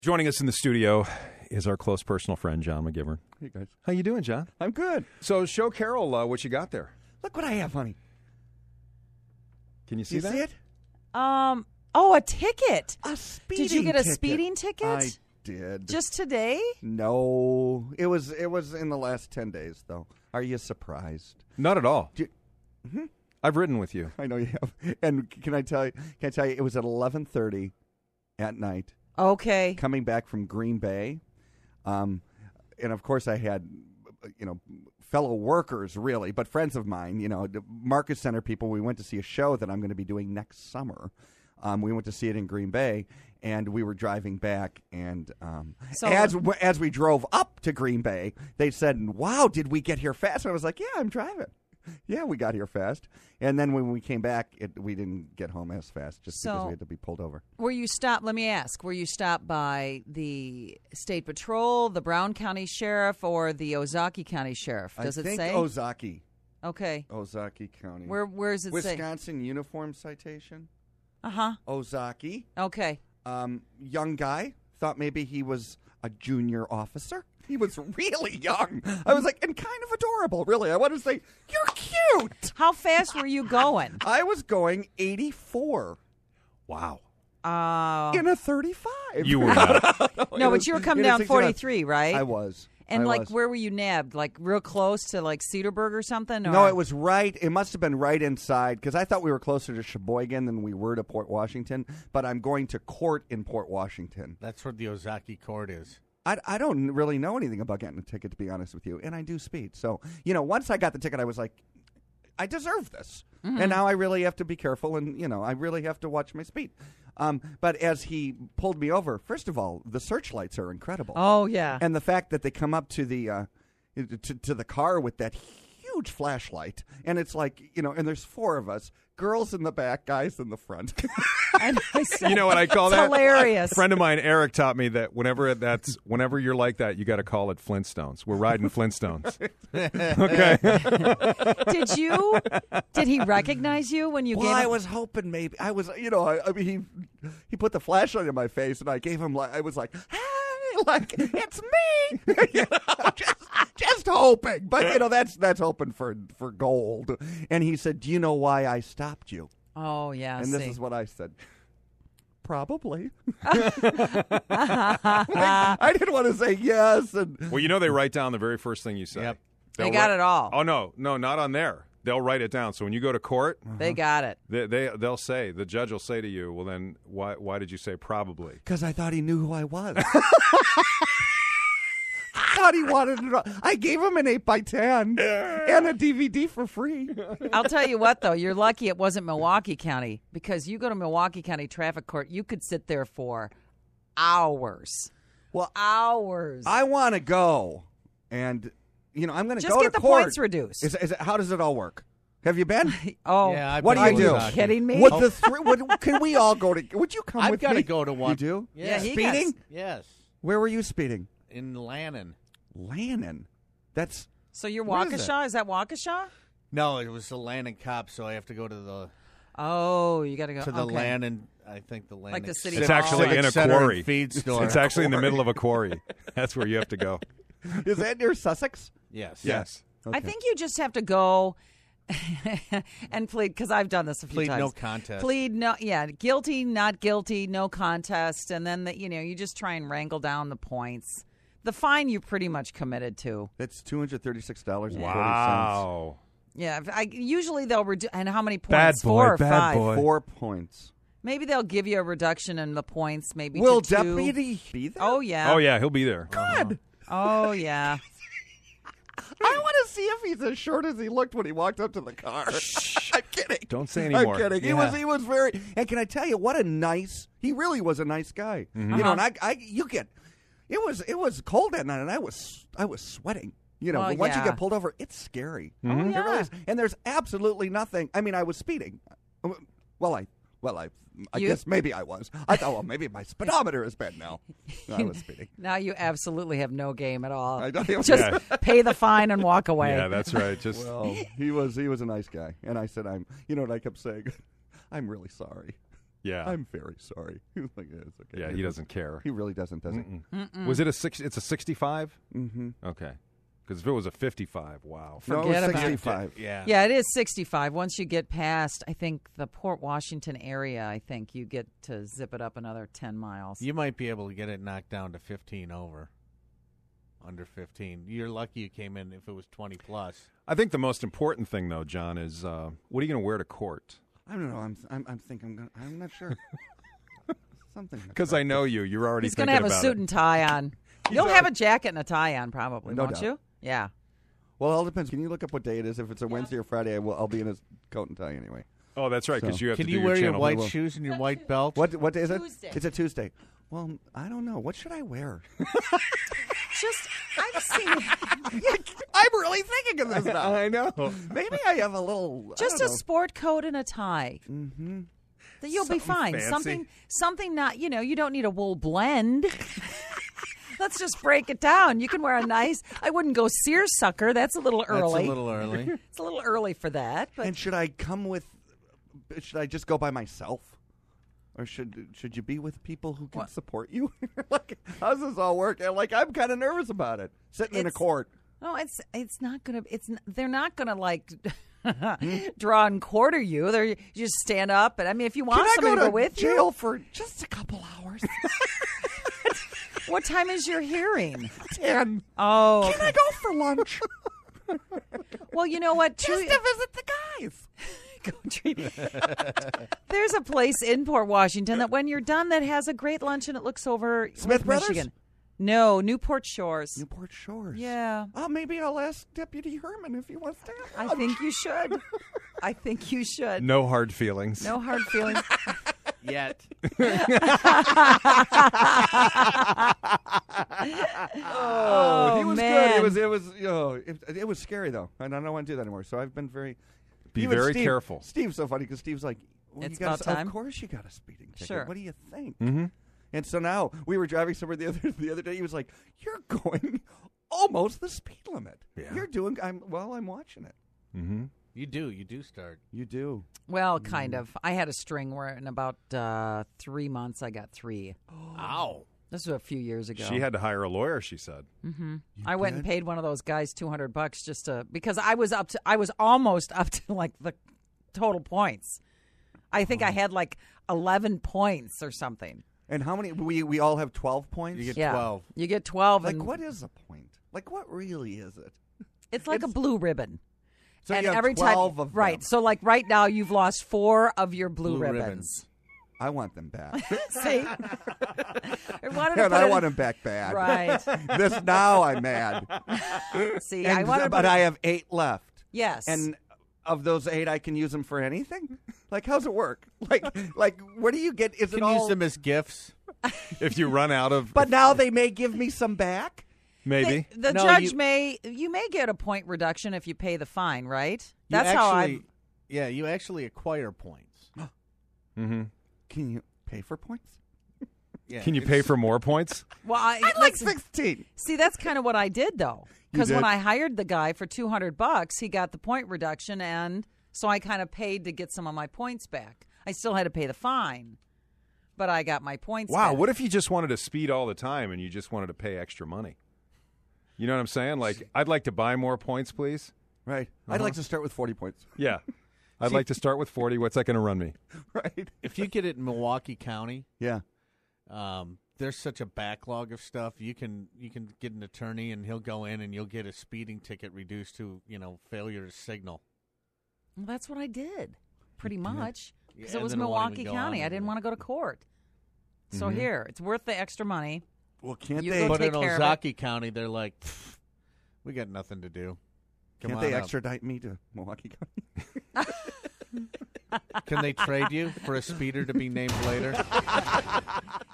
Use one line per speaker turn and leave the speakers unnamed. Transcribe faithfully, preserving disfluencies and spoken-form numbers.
Joining us in the studio is our close personal friend, John McGivern.
Hey, guys.
How you doing, John?
I'm good.
So show Carol uh, what you got there.
Look what I have, honey.
Can you see
you
that?
see it?
Um. Oh, a ticket.
A speeding
Did you get a
ticket.
speeding ticket?
I did.
Just today?
No. It was It was in the last ten days, though. Are you surprised?
Not at all.
Do you, mm-hmm.
I've ridden with you.
I know you have. And can I tell you? Can I tell you? It was at eleven thirty at night.
Okay.
Coming back from Green Bay, um, and of course I had, you know, fellow workers really, but friends of mine, you know, the Marcus Center people. We went to see a show that I'm going to be doing next summer. Um, we went to see it in Green Bay, and we were driving back, and um,
So-
as as we drove up to Green Bay, they said, "Wow, did we get here fast?" And I was like, "Yeah, I'm driving." Yeah, we got here fast. And then when we came back, it, we didn't get home as fast just because
So-
we had to be pulled over.
Were you stopped? Let me ask. Were you stopped by the State Patrol, the Brown County Sheriff, or the Ozaki County Sheriff? Does
I
it
think
say?
Ozaki.
Okay.
Ozaki County.
Where Where does it say?
Wisconsin uniform citation.
Uh huh.
Ozaki.
Okay.
Um, young guy. Thought maybe he was a junior officer. He was really young. I was like, and kind of adorable, really. I wanted to say, you're cute.
How fast were you going?
I was going eighty-four
Wow.
Uh,
in a thirty-five.
You were not.
no, but you were coming
in a
down
sixty-five.
forty-three, right?
I was.
And
I
like,
was.
where were you nabbed? Like, real close to like Cedarburg or something? Or?
No, it was right. It must have been right inside because I thought we were closer to Sheboygan than we were to Port Washington. But I'm going to court in Port Washington.
That's where the Ozaki court is.
I, I don't really know anything about getting a ticket, to be honest with you, and I do speed. So, you know, once I got the ticket, I was like, I deserve this.
Mm-hmm.
And now I really have to be careful, and, you know, I really have to watch my speed. Um, but as he pulled me over, first of all, the searchlights are incredible.
Oh, yeah.
And the fact that they come up to the uh, to, to the car with that huge flashlight, and it's like, you know, and there's four of us, girls in the back, guys in the front.
And I said,
You know what I call
it's
that?
hilarious.
A friend of mine, Eric, taught me that whenever that's whenever you're like that, you got to call it Flintstones. We're riding Flintstones. Okay.
Did you? Did he recognize you when you
Well,
gave
I
him?
was hoping maybe I was, you know, I, I mean, he he put the flashlight in my face, and I gave him like I was like, hey, like it's me, you know, just just hoping, but you know that's that's hoping for for gold. And he said, "Do you know why I stopped you?"
Oh yeah.
And
see.
this is what I said. Probably. Like, I didn't want to say yes, and
Well, you know they write down the very first thing you say.
Yep.
They
They'll
got
write-
it all.
Oh no, no, not on there. They'll write it down. So when you go to court,
They got it.
they, they they'll say the judge will say to you, "Well, then why why did you say probably?"
because I thought he knew who I was. I thought he wanted to know. I gave him an eight by ten and a D V D for free.
I'll tell you what, though, you're lucky it wasn't Milwaukee County, because you go to Milwaukee County Traffic Court, you could sit there for hours.
Well,
Hours.
I want to go, and you know I'm going to
Just
go
get
to
the
court.
points reduced.
Is, is it, how does it all work? Have you been?
oh,
Yeah, I've
What
been
do you
to
do?
Ozaki.
kidding me?
Would the three? Would, can we all go to? Would you come
I've
with
got
me?
to go to one.
You do?
Yeah, he
Speeding?
got-
Yes,
Where were you speeding?
in Lannon.
Lannon. That's
So you're
Where is
Waukesha? Is that Waukesha?
No, it was the Lannon cop, so I have to go to the
Oh, you got to go
to the
okay.
Lannon. I think the Lannon.
Like the city
It's
hall.
actually
Civic
in a
Center and
quarry.
feed store.
It's actually in the middle of a quarry. That's where you have to go.
is that near Sussex?
yes.
Yes.
I think you just have to go and plead, because I've done this a few
Plead
times.
no contest.
Plead no, yeah, guilty, not guilty, no contest, and then the, you know you just try and wrangle down the points. The fine you pretty much committed to.
That's two hundred thirty-six dollars and forty cents.
Wow.
Yeah, if I usually they'll reduce. And how many points?
Bad boy,
Four or
bad
five?
boy.
Four points.
Maybe they'll give you a reduction in the points. Maybe
Will
to two.
deputy be there?
Oh yeah.
Oh yeah, he'll be there.
God.
Oh yeah.
I want to see if he's as short as he looked when he walked up to the car. I'm kidding.
Don't say anymore.
I'm kidding. He
Yeah.
was he was very. And can I tell you what a nice? He really was a nice guy.
Mm-hmm.
You know,
Uh-huh.
and I, I, you get. It was it was cold that night, and I was I was sweating. You know,
Well,
but once you
yeah.
get pulled over, it's scary.
Oh
It really
yeah.
is. And there's absolutely nothing. I mean, I was speeding. Well, I well I I
You-
guess maybe I was. I thought, well, maybe my speedometer is bad now. I was speeding.
Now you absolutely have no game at all.
I don't even-
Just pay the fine and walk away.
Yeah, that's right. Just
Well, he was he was a nice guy, and I said, "I'm." You know what I kept saying? I'm really sorry.
Yeah.
I'm very sorry. He was like, yeah, it's okay.
Yeah, he doesn't care.
He really doesn't, does he?
Mm-mm.
Was it a six? It's a sixty-five.
Mm-hmm.
Okay. Because if it was a fifty-five, wow.
No, it
Forget
was
about it.
sixty-five.
Yeah.
Yeah, it is sixty-five. Once you get past, I think, the Port Washington area, I think you get to zip it up another ten miles.
You might be able to get it knocked down to fifteen over. Under fifteen. You're lucky you came in if it was twenty plus.
I think the most important thing, though, John, is uh, what are you going to wear to court?
I don't know. I'm I'm, I'm thinking. I'm, gonna, I'm not sure. Something.
Because I know you. You're already
He's going to
thinking
have a
about
suit
it.
and tie on. You'll have a jacket and a tie on, probably,
No
won't
doubt.
you? Yeah.
Well, it all depends. Can you look up what day it is? If it's a Wednesday or Friday, I will, I'll be in a coat and tie anyway.
Oh, that's right, because
So-
you have
Can
to
you
do
wear
your
your
channel.
white
Well-
shoes and your white belt?
What what day is it?
Tuesday.
It's a Tuesday. Well, I don't know. What should I wear?
Just, I've seen
I'm really thinking of this now.
I know.
Maybe I have a little.
just a sport coat and a tie.
Mm-hmm.
That you'll be
Something
fine.
fancy.
Something, something not, you know, you don't need a wool blend. Let's just break it down. You can wear a nice, I wouldn't go seersucker. That's a little early.
That's a little early.
It's a little early for that. But
And should I come with? Should I just go by myself, or should should you be with people who can
What?
support you? Like, how does this all work? And, Like, I'm kind of nervous about it. Sitting in a
It's-
court.
no, it's it's not gonna. It's n- they're not gonna like draw and quarter you. They're you just stand up and I mean, if you want
Can I
somebody
go
to
to
go with
jail
you,
for just a couple hours?
what time is your hearing?
Ten.
Oh,
Can I go for lunch?
well, you know what?
Just
True-
to visit the guys.
Go treat- There's a place in Port Washington that when you're done that has a great lunch and it looks over
Smith
Lake
Brothers?
Michigan. No, Newport Shores.
Newport Shores.
Yeah.
Oh, maybe I'll ask Deputy Herman if he wants to.
I think you should. I think you should.
No hard feelings.
No hard feelings.
Yet.
Oh, he was
man.
good. It was. It was. You know, it, it was scary though, and I don't want to do that anymore. So I've been very.
Be
even
very
Steve-
careful.
Steve's so funny because Steve's like, well,
It's
you got
about
a,
time.
Of course, you got a speeding ticket.
Sure.
What do you think?
Mm-hmm.
And so now we were driving somewhere the other the other day. He was like, "You're going almost the speed limit.
Yeah.
You're doing. I'm well. I'm watching it.
Mm-hmm.
You do. You do start.
You do.
Well, kind of. I had a string where in about uh, three months I got three.
Ow.
This was a few years ago.
She had to hire a lawyer, she said.
Mm-hmm. I went and
did?
paid one of those guys two hundred bucks just to because I was up to I was almost up to like the total points. I think
Oh.
I had like eleven points or something.
And how many? We we all have twelve points.
You get
Yeah,
twelve.
you get twelve.
like
and
what is a point? Like what really is it?
It's like
it's-
a blue ribbon.
So
and
you have
every
twelve
time,
of
right?
them.
So like right now, you've lost four of your blue,
Blue
ribbons.
ribbons.
I want them back.
See, I wanted to
And
put
I
it-
want them back bad.
Right.
This now I'm mad.
See,
And-
I wanted, to
but
put it-
I have eight left.
yes,
And of those eight, I can use them for anything. Like, how's it work? Like, like where do you get? Is
You
it
can
all?
use them as gifts.
If you run out of,
But now they may give me some back.
maybe.
the, the
No,
judge
you-
may you may get a point reduction if you pay the fine, right?
You
That's how I.
actually, Yeah, you actually acquire points.
Mm-hmm.
Can you pay for points?
Yeah,
Can you
it's-
pay for more points?
Well, I,
I'd like
listen,
sixteen.
see, that's kind of what I did though, because
did?
when I hired the guy for two hundred bucks, he got the point reduction, and so I kind of paid to get some of my points back. I still had to pay the fine, but I got my points.
Wow,
back.
what if you just wanted to speed all the time and you just wanted to pay extra money? You know what I'm saying? Like, I'd like to buy more points, please.
Right. I'd
Uh-huh.
like to start with forty points.
Yeah. I'd like to start with forty. What's that going to run me?
Right.
If you get it in Milwaukee County,
Yeah.
um, there's such a backlog of stuff. You can you can get an attorney, and he'll go in, and you'll get a speeding ticket reduced to you know failure to signal.
Well, that's what I did, pretty much, because
Yeah,
it was
and then it won't
Milwaukee
even go
County.
on
I didn't
with
want
it.
to go to court. So
Mhm.
here, it's worth the extra money.
Well, can't
You
they?
go
But
take
in
care of it.
Ozaki County, they're like, "Pfft, we got nothing to do. Come
Can't
on
they
up."
extradite me to Milwaukee County?
Can they trade you for a speeder to be named later?